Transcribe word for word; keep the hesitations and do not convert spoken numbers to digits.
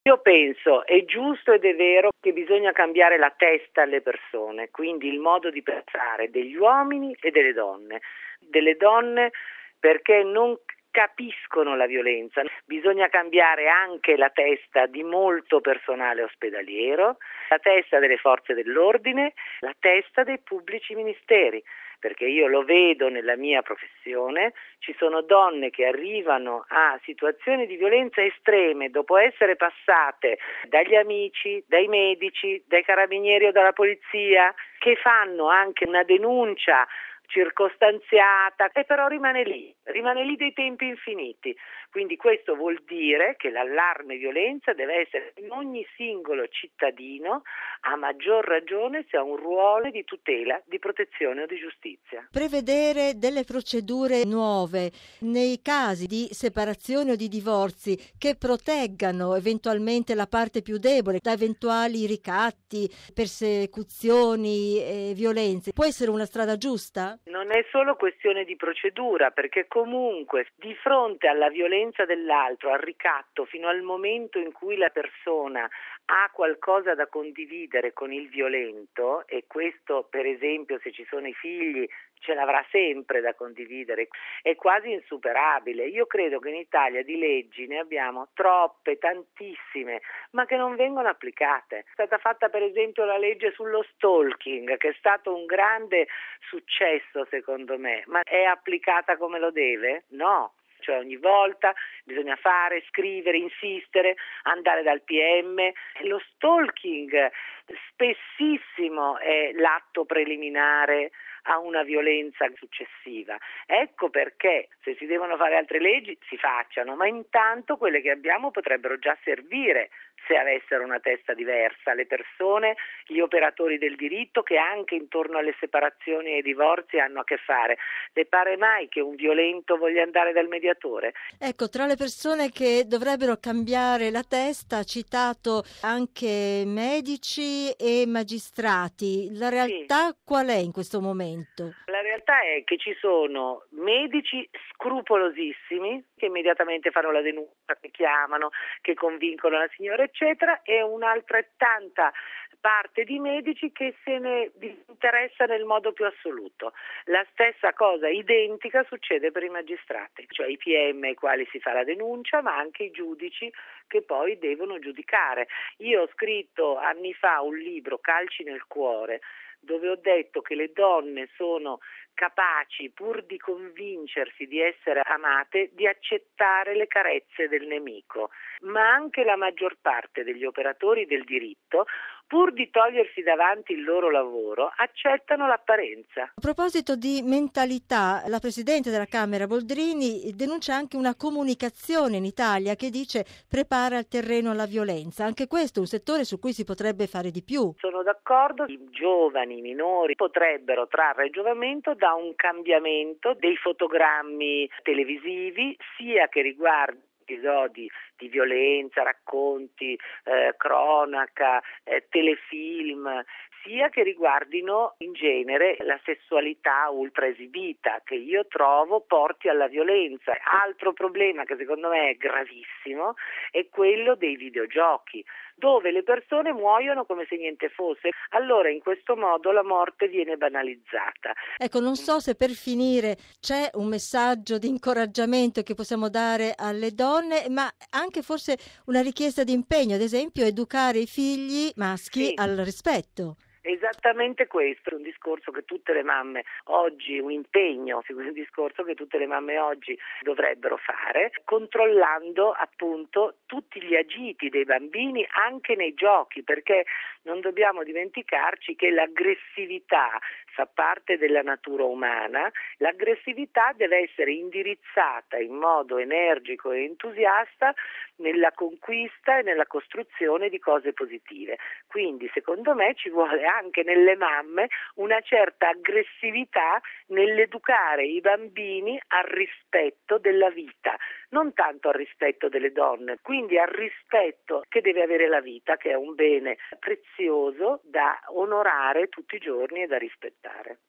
Io penso, è giusto ed è vero che bisogna cambiare la testa alle persone, quindi il modo di pensare degli uomini e delle donne. Delle donne perché non capiscono la violenza. Bisogna cambiare anche la testa di molto personale ospedaliero, la testa delle forze dell'ordine, la testa dei pubblici ministeri. Perché io lo vedo nella mia professione, ci sono donne che arrivano a situazioni di violenza estreme dopo essere passate dagli amici, dai medici, dai carabinieri o dalla polizia, che fanno anche una denuncia circostanziata e però rimane lì, rimane lì dei tempi infiniti. Quindi questo vuol dire che l'allarme violenza deve essere in ogni singolo cittadino, a maggior ragione se ha un ruolo di tutela, di protezione o di giustizia. Prevedere delle procedure nuove nei casi di separazione o di divorzi che proteggano eventualmente la parte più debole da eventuali ricatti, persecuzioni e violenze, può essere una strada giusta? Non è solo questione di procedura, perché comunque di fronte alla violenza dell'altro, al ricatto, fino al momento in cui la persona ha qualcosa da condividere con il violento, e questo per esempio se ci sono i figli ce l'avrà sempre da condividere, è quasi insuperabile. Io credo che in Italia di leggi ne abbiamo troppe, tantissime, ma che non vengono applicate. È stata fatta per esempio la legge sullo stalking, che è stato un grande successo secondo me, ma è applicata come lo deve? No. Cioè ogni volta bisogna fare, scrivere, insistere, andare dal P M. Lo stalking spessissimo è l'atto preliminare a una violenza successiva. Ecco perché se si devono fare altre leggi si facciano, ma intanto quelle che abbiamo potrebbero già servire se avessero una testa diversa, le persone, gli operatori del diritto che anche intorno alle separazioni e ai divorzi hanno a che fare. Le pare mai che un violento voglia andare dal mediatore? Ecco, tra le persone che dovrebbero cambiare la testa ha citato anche medici e magistrati. La realtà Sì. qual è in questo momento? La realtà è che ci sono medici scrupolosissimi che immediatamente fanno la denuncia, che chiamano, che convincono la signora eccetera, e un'altrettanta parte di medici che se ne disinteressa nel modo più assoluto. La stessa cosa identica succede per i magistrati, cioè i P M ai quali si fa la denuncia, ma anche i giudici che poi devono giudicare. Io ho scritto anni fa un libro, Calci nel cuore, dove ho detto che le donne sono capaci, pur di convincersi di essere amate, di accettare le carezze del nemico, ma anche la maggior parte degli operatori del diritto, pur di togliersi davanti il loro lavoro, accettano l'apparenza. A proposito di mentalità, la Presidente della Camera Boldrini denuncia anche una comunicazione in Italia che dice prepara il terreno alla violenza. Anche questo è un settore su cui si potrebbe fare di più. Sono d'accordo, i giovani, i minori potrebbero trarre giovamento da un cambiamento dei fotogrammi televisivi, sia che riguardi episodi di violenza, racconti, eh, cronaca, eh, telefilm, sia che riguardino in genere la sessualità ultra esibita, che io trovo porti alla violenza. Altro problema che secondo me è gravissimo è quello dei videogiochi, dove le persone muoiono come se niente fosse. Allora in questo modo la morte viene banalizzata. Ecco, non so se per finire c'è un messaggio di incoraggiamento che possiamo dare alle donne, ma anche forse una richiesta di impegno, ad esempio educare i figli maschi Sì. al rispetto. Esattamente questo, è un discorso che tutte le mamme oggi, un impegno, un discorso che tutte le mamme oggi dovrebbero fare, controllando appunto tutti gli agiti dei bambini anche nei giochi, perché non dobbiamo dimenticarci che l'aggressività fa parte della natura umana, l'aggressività deve essere indirizzata in modo energico e entusiasta nella conquista e nella costruzione di cose positive. Quindi secondo me ci vuole anche nelle mamme una certa aggressività nell'educare i bambini al rispetto della vita, non tanto al rispetto delle donne, quindi al rispetto che deve avere la vita, che è un bene prezioso da onorare tutti i giorni e da rispettare.